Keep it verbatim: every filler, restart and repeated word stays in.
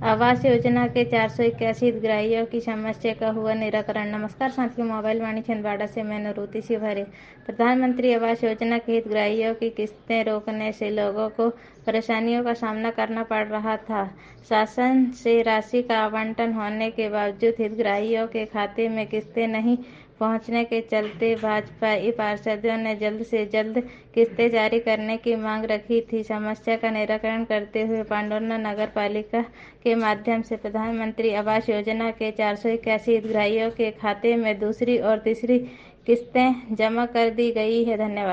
आवास योजना के चार सौ इक्यासी हितग्राहियों की समस्या का हुआ निराकरण। नमस्कार साथियों, मोबाइल वाणी छिंदवाड़ा से मैं नूरुति शिवहरे। प्रधानमंत्री आवास योजना के हितग्राहियों की किस्तें रोकने से लोगों को परेशानियों का सामना करना पड़ रहा था। शासन से राशि का आवंटन होने के बावजूद हितग्राहियों के खाते में किस्तें नहीं पहुंचने के चलते भाजपाई पार्षदों ने जल्द से जल्द किस्तें जारी करने की मांग रखी थी। समस्या का निराकरण करते हुए पांडुर्ना नगर पालिका के माध्यम से प्रधानमंत्री आवास योजना के चार सौ इक्यासी हितग्राहियों के खाते में दूसरी और तीसरी किस्तें जमा कर दी गई है। धन्यवाद।